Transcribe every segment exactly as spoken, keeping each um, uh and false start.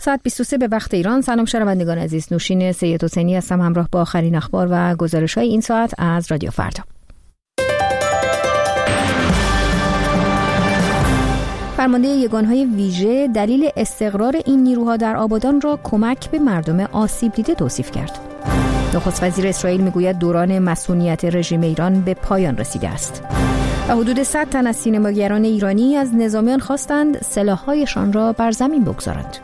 ساعت بیست و سه به وقت ایران. سلام شنوندگان عزیز، نوشین سید حسینی هستم همراه با آخرین اخبار و گزارش‌های این ساعت از رادیو فردا. فرمانده یگانهای ویژه دلیل استقرار این نیروها در آبادان را کمک به مردم آسیب دیده توصیف کرد. نخست وزیر اسرائیل میگوید دوران مسئولیت رژیم ایران به پایان رسیده است. و حدود صد تن از سینماگران ایرانی از نظامیان خواستند سلاح‌هایشان را بر زمین بگذارند.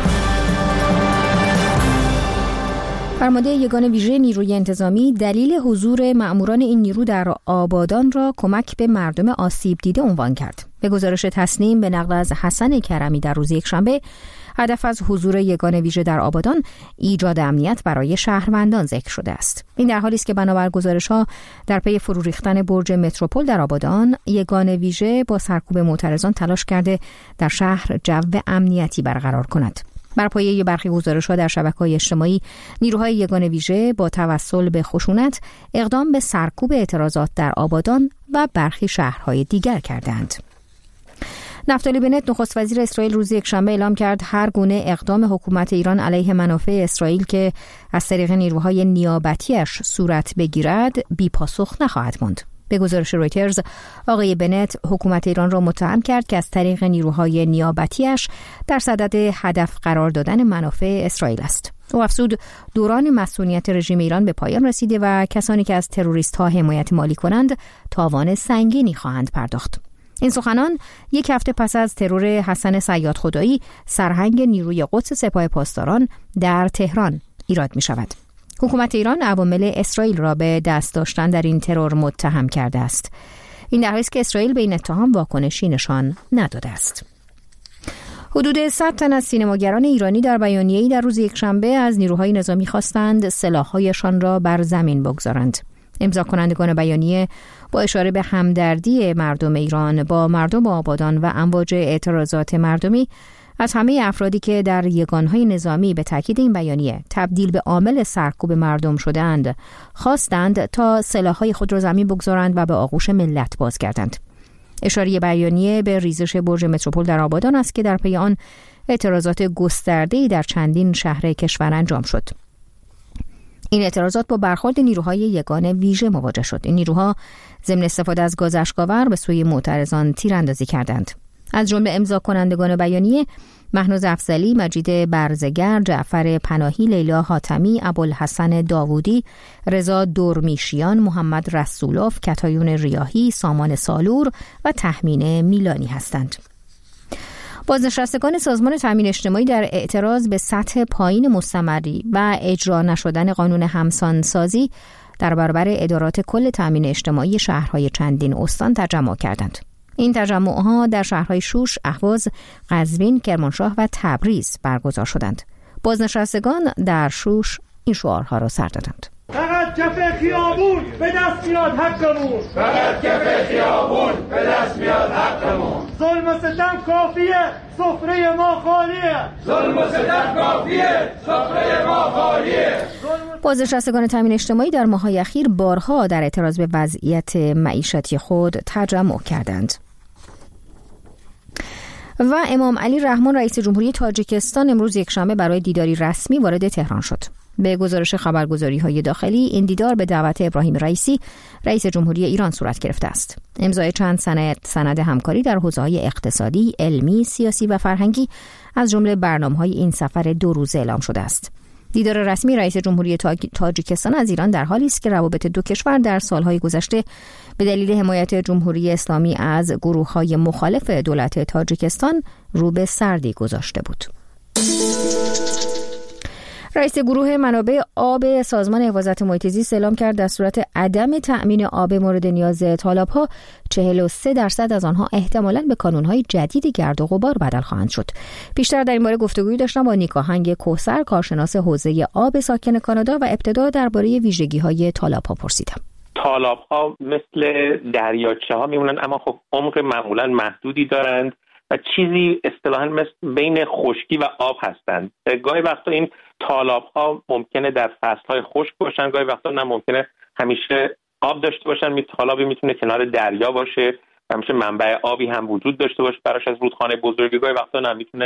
فرمانده یگان ویژه نیروی انتظامی دلیل حضور مأموران این نیرو در آبادان را کمک به مردم آسیب دیده عنوان کرد. به گزارش تسنیم به نقل از حسن کرمی در روز یکشنبه، هدف از حضور یگان ویژه در آبادان ایجاد امنیت برای شهروندان ذکر شده است. این در حالی است که بنابر گزارش‌ها در پی فرو ریختن برج متروپول در آبادان، یگان ویژه با سرکوب معترضان تلاش کرده در شهر جو امنیتی برقرار کند. بر پایه برخی گزارش‌ها در شبکه‌های اجتماعی، نیروهای یگان ویژه با توسل به خشونت اقدام به سرکوب اعتراضات در آبادان و برخی شهرهای دیگر کردند. نفتالی بنت نخست وزیر اسرائیل روز یکشنبه اعلام کرد هر گونه اقدام حکومت ایران علیه منافع اسرائیل که از طریق نیروهای نیابتیش صورت بگیرد بی پاسخ نخواهد ماند. به گزارش رویترز، آقای بنت حکومت ایران را متهم کرد که از طریق نیروهای نیابتیش در صدد هدف قرار دادن منافع اسرائیل است. او افزود دوران مسئولیت رژیم ایران به پایان رسیده و کسانی که از تروریست‌ها حمایت مالی کنند تاوان سنگینی خواهند پرداخت. این سخنان یک هفته پس از ترور حسن صیاد خدایی، سرهنگ نیروی قدس سپاه پاسداران در تهران ایراد می شود. حکومت ایران عوامل اسرائیل را به دست داشتن در این ترور متهم کرده است. این در حالی است که اسرائیل به این اتهام واکنشی نشان نداده است. حدود صد تن از سینماگران ایرانی در بیانیه‌ای در روز یکشنبه از نیروهای نظامی خواستند سلاح‌هایشان را بر زمین بگذارند. امضا کنندگان بیانیه با اشاره به همدردی مردم ایران با مردم آبادان و امواج اعتراضات مردمی از همه افرادی که در یگانهای نظامی به تاکید این بیانیه تبدیل به عامل سرکوب مردم شدند خواستند تا سلاح‌های خود را زمین بگذارند و به آغوش ملت بازگردند. اشاره بیانیه به ریزش برج متروپول در آبادان است که در پی آن اعتراضات گسترده‌ای در چندین شهر کشور انجام شد. این اعتراضات با برخورد نیروهای یگان ویژه مواجه شد. این نیروها ضمن استفاده از گاز اشک‌آور به سوی معترضان تیراندازی کردند. از جمله امضا کنندگان بیانیه مهناز افضلی، مجید برزگر، جعفر پناهی، لیلا حاتمی، ابوالحسن داوودی، رضا دورمیشیان، محمد رسولوف، کتایون ریاحی، سامان سالور و تهمین میلانی هستند. بازنشستگان سازمان تامین اجتماعی در اعتراض به سطح پایین مستمری و اجرا نشدن قانون همسانسازی در برابر ادارات کل تامین اجتماعی شهرهای چندین استان تجمع کردند. این تجمعها در شهرهای شوش، اهواز، قزوین، کرمانشاه و تبریز برگزار شدند. بازنشستگان در شوش این شعارها را سر دادند: فقط کف خیابون به دست میاد حقمون، فقط کف خیابون به دست میاد حقمون. ظلم و ستم کافیه، سفره ما خالیه. ظلم و ستم کافیه، سفره ما خالیه. بازنشستگان تامین اجتماعی در ماه‌های اخیر بارها در اعتراض به وضعیت معیشتی خود تجمع کردند. و امام علی رحمان رئیس جمهوری تاجیکستان امروز یکشنبه برای دیداری رسمی وارد تهران شد. به گزارش خبرگزاری‌های داخلی، این دیدار به دعوت ابراهیم رئیسی رئیس جمهوری ایران صورت گرفته است. امضای چند سند سند همکاری در حوزه‌های اقتصادی، علمی، سیاسی و فرهنگی از جمله برنامه‌های این سفر دو روزه اعلام شده است. دیدار رسمی رئیس جمهوری تاجیکستان از ایران در حالی است که روابط دو کشور در سالهای گذشته به دلیل حمایت جمهوری اسلامی از گروه‌های مخالف دولت تاجیکستان رو به سردی گذاشته بود. رئیس گروه منابع آب سازمان حفاظت محیط زیست اعلام کرد در صورت عدم تأمین آب مورد نیاز طالب‌ها چهل و سه درصد از آنها احتمالاً به کانون‌های جدید گرد و غبار بدل خواهند شد. بیشتر در این باره گفتگویی داشتم با نیکاهنگ کوثر، کارشناس حوزه آب ساکن کانادا، و ابتدا درباره ویژگی‌های طالب‌ها پرسیدم. طالب‌ها مثل دریاچه‌ها میمونن، اما خب عمق معمولاً محدودی دارند و چیزی اصطلاحاً مثل بین خشکی و آب هستند. گاهی وقتا این طالب‌ها ممکنه در فصل‌های خشک باشن، گاهی وقتا نه ممکنه همیشه آب داشته باشن. می طالبی میتونه کنار دریا باشه، همیشه منبع آبی هم وجود داشته باشه براش از رودخانه بزرگی، گاهی وقتا نه میتونه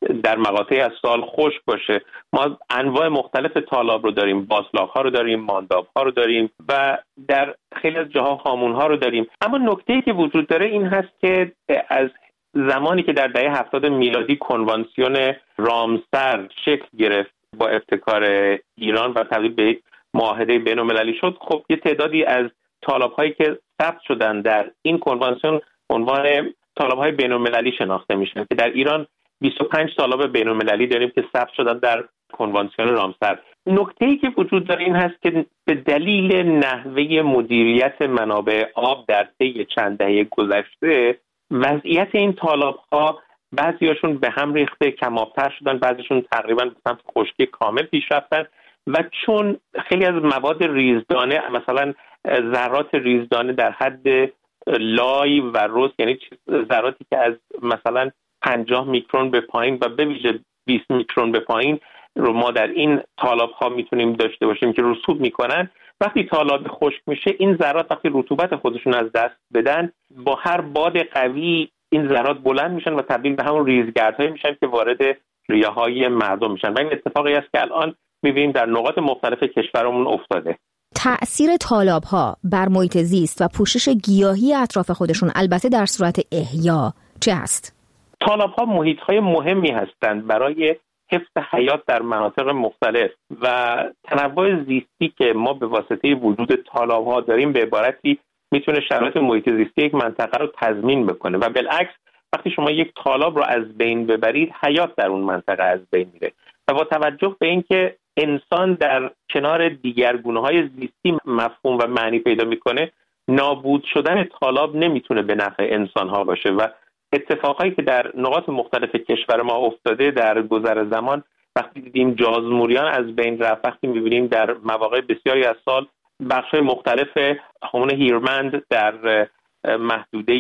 در مقاطعی از سال خشک باشه. ما انواع مختلف تالاب رو داریم، باسلاغ‌ها رو داریم، مانداب‌ها رو داریم و در خیلی از جاها هامون‌ها رو داریم. اما نکته‌ای که وجود داره این هست که از زمانی که در دهه هفتاد میلادی کنوانسیون رامسر شکل گرفت با ابتکار ایران و تبدیل به معاهده بین‌المللی شد، خب یه تعدادی از طالاب‌هایی که ثبت شدن در این کنوانسیون عنوان طالاب‌های بین‌المللی شناخته میشن که در ایران بیست و پنج طالاب بین‌المللی داریم که ثبت شدن در کنوانسیون رامسر. نکته‌ای که وجود داره این هست که به دلیل نحوه مدیریت منابع آب در طی چند دهه گذشته وضعیت این طالاب‌ها بعضیاشون به هم ریخته، کم آب‌تر شدن، بعضیشون تقریبا به سمت خشکی کامل پیش رفتن و چون خیلی از مواد ریزدانه، مثلا ذرات ریزدانه در حد لای و رس، یعنی ذراتی که از مثلا پنجاه میکرون به پایین و به ویژه بیست میکرون به پایین رو ما در این طالاب‌ها میتونیم داشته باشیم که رسوب میکنن. وقتی طالاب خشک میشه این ذرات وقتی رطوبت خودشون از دست بدن با هر باد قوی این ذرات بلند میشن و تبدیل به همون ریزگردهایی میشن که وارد ریه‌های مردم میشن و این اتفاقی است که الان میبینیم در نقاط مختلف کشورمون افتاده. تأثیر طالاب‌ها بر محیط زیست و پوشش گیاهی اطراف خودشون البته در صورت احیا چه هست؟ طالاب‌ها محیط‌های مهمی هستند برای حفظ حیات در مناطق مختلف و تنوع زیستی که ما به واسطه وجود طالاب‌ها داریم به عبارتی میتونه شرایط محیط زیستی یک منطقه رو تضمین بکنه و بالعکس وقتی شما یک طالاب رو از بین ببرید حیات در اون منطقه از بین میره و با توجه به اینکه انسان در کنار دیگر گونه‌های زیستی مفهوم و معنی پیدا میکنه، نابود شدن طالاب نمیتونه به نفع انسان‌ها باشه و اتفاقایی که در نقاط مختلف کشور ما افتاده در گذر زمان، وقتی دیدیم جازموریان از بین رفت، وقتی می‌بینیم در مواقع بسیاری از سال بخش‌های مختلف هامون هیرمند در محدوده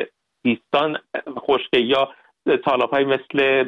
سیستان خشکه یا طالاب‌های مثل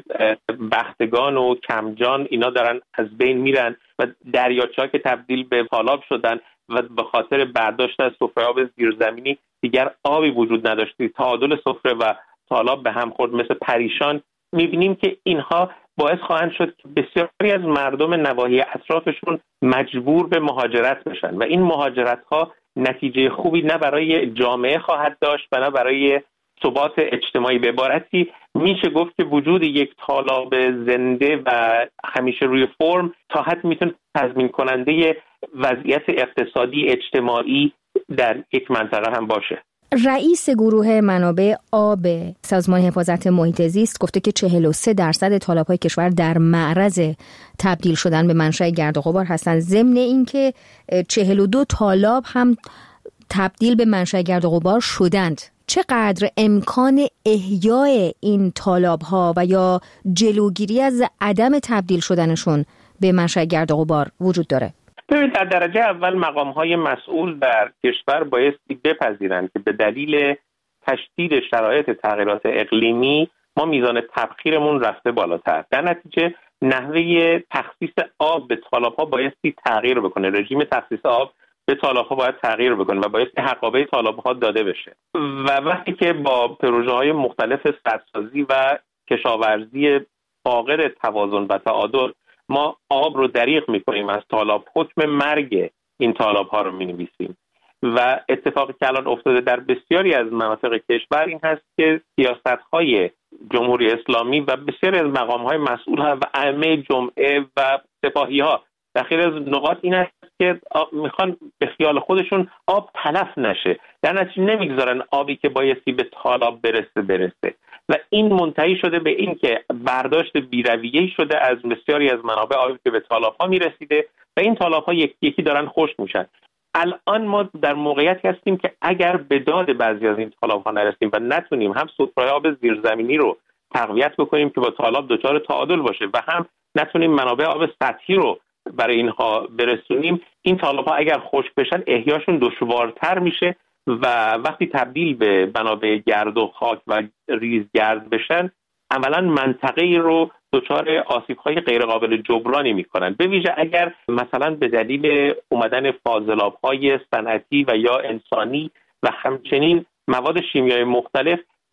بختگان و کمجان اینا دارن از بین میرن و دریاچه‌ها که تبدیل به طالاب شدن و به خاطر برداشت از سفره آب زیرزمینی دیگر آبی وجود نداشتی، تعادل سفره و طالاب به هم خورد مثل پریشان. میبینیم که اینها باعث خواهند شد که بسیاری از مردم نواحی اطرافشون مجبور به مهاجرت بشن و این مهاجرت ها نتیجه خوبی نه برای جامعه خواهد داشت و نه برای ثبات اجتماعی. به عبارتی میشه گفت که وجود یک طالاب زنده و همیشه روی فرم تا حد میتونه تضمین کننده وضعیت اقتصادی اجتماعی در یک منطقه هم باشه. رئیس گروه منابع آب سازمان حفاظت محیط زیست گفته که چهل و سه درصد طالاب‌های کشور در معرض تبدیل شدن به منشأ گرد و غبار هستند. ضمن اینکه چهل و دو طالاب هم تبدیل به منشأ گرد و غبار شدند. چقدر امکان احیای این طالاب‌ها و یا جلوگیری از عدم تبدیل شدنشون به منشأ گرد و غبار وجود داره؟ ببینید، در درجه اول مقام‌های مسئول در کشور بایستی بپذیرند که به دلیل تشدید شرایط تغییرات اقلیمی ما میزان تبخیرمون رفته بالاتر. در نتیجه نحوه تخصیص آب به طالاب‌ها بایستی تغییر بکنه. رژیم تخصیص آب به طالاب‌ها باید تغییر بکنه و بایستی حقابه طالاب‌ها داده بشه. و وقتی که با پروژه‌های مختلف سدسازی و کشاورزی فاقد توازن و تعادل ما آب رو دریغ میکنیم از طالاب، حکم مرگ این طالاب ها رو مینویسیم و اتفاقی که الان افتاده در بسیاری از مناطق کشور این هست که سیاست های جمهوری اسلامی و بسیاری از مقام های مسئول ها و ائمه جمعه و سپاهی ها در خیلی از نقاط این هست که میخوان به خیال خودشون آب تلف نشه، در نتیجه نمیگذارن آبی که بایستی به طالاب برسه برسه و این منتهی شده به این که برداشت بی‌رویه‌ای شده از بسیاری از منابع آبی که به طالاب‌ها میرسیده و این طالاب‌ها یکی یکی دارن خشک میشن. الان ما در موقعیتی هستیم که اگر به داد بعضی از این طالاب‌ها نرسیم و نتونیم هم سفره آب زیرزمینی رو تقویت بکنیم که با طالاب دچار تعادل باشه و هم نتونیم منابع آب سطحی رو برای اینها برسونیم، این طالاب‌ها اگر خشک بشن احیاشون دشوارتر میشه و وقتی تبدیل به منابع گرد و خاک و ریزگرد بشن عملاً منطقه‌ای رو دچار آسیب‌های غیرقابل جبرانی می‌کنن. به ویژه اگر مثلا به دلیل اومدن فاضلاب‌های صنعتی و یا انسانی و همچنین مواد شیمیایی مختلف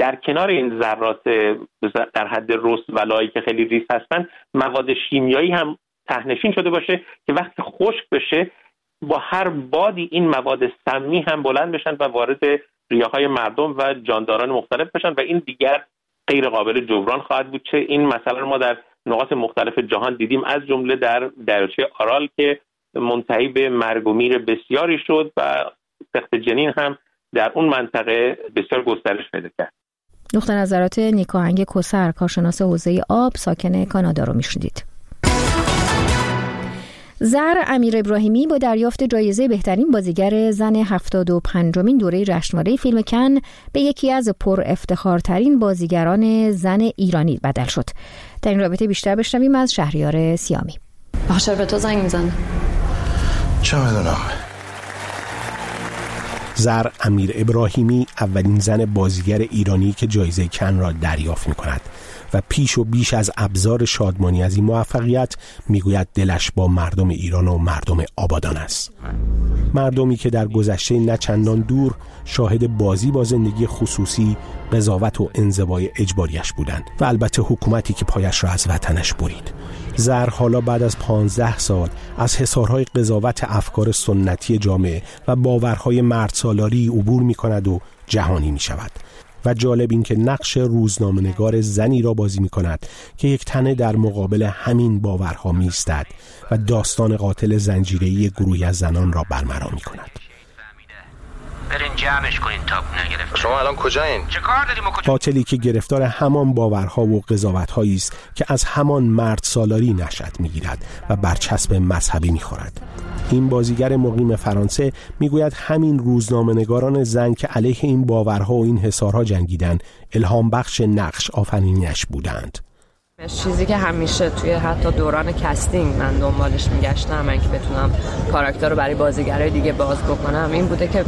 در کنار این ذرات در حد رست و لایی که خیلی ریز هستن، مواد شیمیایی هم تهنشین شده باشه که وقتی خشک بشه با هر بادی این مواد سمی هم بلند بشن و وارد ریه‌های مردم و جانداران مختلف بشن و این دیگر غیر قابل جبران خواهد بود. چه این مثلا رو ما در نقاط مختلف جهان دیدیم، از جمله در دریاچه آرال که منتهی به مرگ و میر بسیاری شد و سقط جنین هم در اون منطقه بسیار گسترش پیدا کرد. نقطه نظرات نیکاهنگ کسر، کارشناس حوزه آب ساکن کانادا رو میشنیدید. زهر امیر ابراهیمی با دریافت جایزه بهترین بازیگر زن هفتاد و پنجمین دوره جشنواره فیلم کن به یکی از پر افتخارترین بازیگران زن ایرانی بدل شد. در این رابطه بیشتر بشنویم از شهریار سیامی. بخشار به تو زنگ میزنه. چه میدونم. زهر امیر ابراهیمی اولین زن بازیگر ایرانی که جایزه کن را دریافت می‌کند و پیش و بیش از ابزار شادمانی از این موفقیت میگوید دلش با مردم ایران و مردم آبادان است. مردمی که در گذشته نه چندان دور شاهد بازی با زندگی خصوصی، قضاوت و انزوای اجباریش بودند و البته حکومتی که پایش را از وطنش برید. زهر حالا بعد از پانزده سال از حصارهای قضاوت افکار سنتی جامعه و باورهای مردسالاری عبور می کند و جهانی می شود. و جالب این که نقش روزنامه‌نگار زنی را بازی می کند که یک تنه در مقابل همین باورها می ایستد و داستان قاتل زنجیره‌ای گروهی از زنان را برملا می کند. برین جمعش کنین تا نگرفت. شما الان کجایین؟ چه کار داریم و کجا؟ قاتلی که گرفتار همان باورها و قضاوت‌هایی است که از همان مرد سالاری نشأت می‌گیرد و برچسب مذهبی می‌خورد. این بازیگر مقیم فرانسه میگوید همین روزنامه‌نگاران زن که علیه این باورها و این حصارها جنگیدند، الهام بخش نقش آفرینش بودند. چیزی که همیشه توی حتی دوران کستینگ من دنبالش میگشتم، من که بتونم کاراکتر رو برای بازیگرای دیگه باز بکنم، این بوده که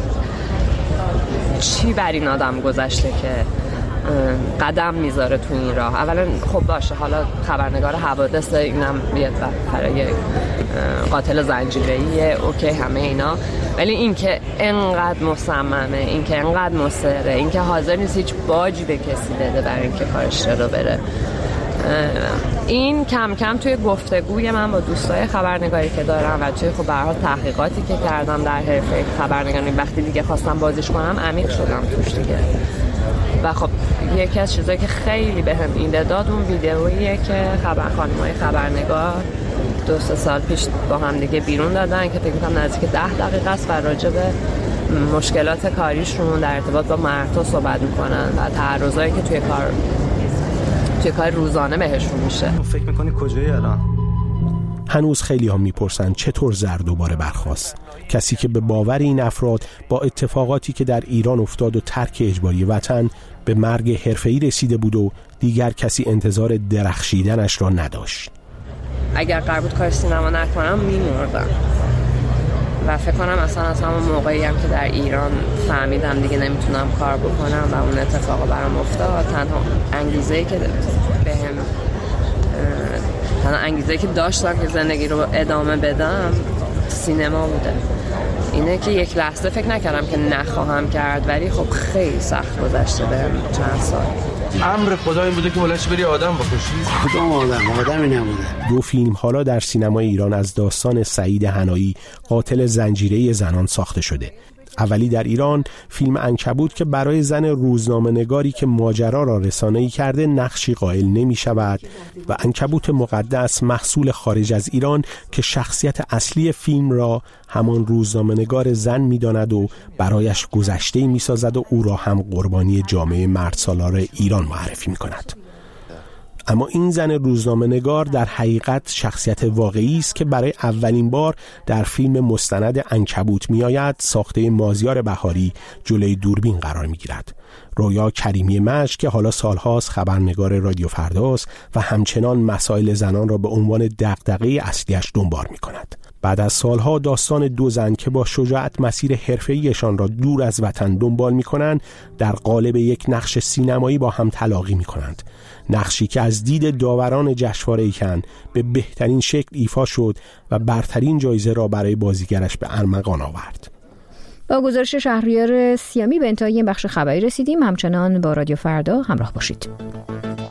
چی بر این آدم گذشته که قدم میذاره تو این راه. اولا خب باشه، حالا خبرنگار حوادث، اینم بیاد برای قاتل زنجیره‌ای، اوکی همه اینا، ولی این که انقدر مصممه، این که انقدر مصره، این که حاضر نیست هیچ باجی به کسی بده برای اینکه کارش رو بره، این کم کم توی گفتگوی من با دوستای خبرنگاری که دارم و توی خب به هر حال تحقیقاتی که کردم در حرفه خبرنگاری، وقتی دیگه خواستم بازیش کنم عمیق شدم توش دیگه. و خب یکی از چیزایی که خیلی بهم ایده داد اون ویدئوییه که خبر خانم‌های خبرنگار دو سه سال پیش با هم دیگه بیرون دادن که فکر کنم نزدیک ده دقیقه است و راجع به مشکلات کاریشون در ارتباط با مردها صحبت میکنن و تعرضایی که توی کار توی کار روزانه بهشون میشه. فکر میکنی کجایی الان؟ هنوز خیلی هم میپرسن چطور زهر دوباره برخاست. کسی که به باور این افراد با اتفاقاتی که در ایران افتاد و ترک اجباری وطن به مرگ حرفه‌ای رسیده بود و دیگر کسی انتظار درخشیدنش را نداشت. اگر قرار بود کار سینما نکنم میمردم و فکر کنم اصلا از همون موقعی هم که در ایران فهمیدم دیگه نمیتونم کار بکنم و اون اتفاق برام افتاد، تنها انگیزه‌ای که بهم تنها انگیزه‌ای که داشتم که زندگی رو ادامه بدم سینما بوده. اینه که یک لحظه فکر نکردم که نخواهم کرد، ولی خب خیلی سخت گذشته بهم چند سال. امر خدا این بوده که بلنش بری آدم بکشی؟ کدوم آدم؟ آدمی نبوده. دو فیلم حالا در سینمای ایران از داستان سعید حنایی، قاتل زنجیره‌ای زنان ساخته شده. اولی در ایران فیلم عنکبوت که برای زن روزنامه‌نگاری که ماجرا را رسانه‌ای کرده نقشی قائل نمی‌شود و عنکبوت مقدس محصول خارج از ایران که شخصیت اصلی فیلم را همان روزنامه‌نگار زن می‌داند و برایش گذشته‌ای می‌سازد و او را هم قربانی جامعه مردسالار ایران معرفی می‌کند. اما این زن روزنامه‌نگار در حقیقت شخصیت واقعی است که برای اولین بار در فیلم مستند عنکبوت میآید، ساخته مازیار بهاری جلوی دوربین قرار میگیرد. رویا کریمی مشک که حالا سالهاست خبرنگار رادیو فرداست و همچنان مسائل زنان را به عنوان دغدغه اصلیش دنبال میکند. بعد از سالها داستان دو زن که با شجاعت مسیر حرفه‌ایشان را دور از وطن دنبال می‌کنند در قالب یک نقش سینمایی با هم تلاقی می‌کنند. نقشی که از دید داوران جشنواره کن به بهترین شکل ایفا شد و برترین جایزه را برای بازیگرش به ارمغان آورد. با گزارش شهریار سیامی به انتهای این بخش خبری رسیدیم. همچنان با رادیو فردا همراه باشید.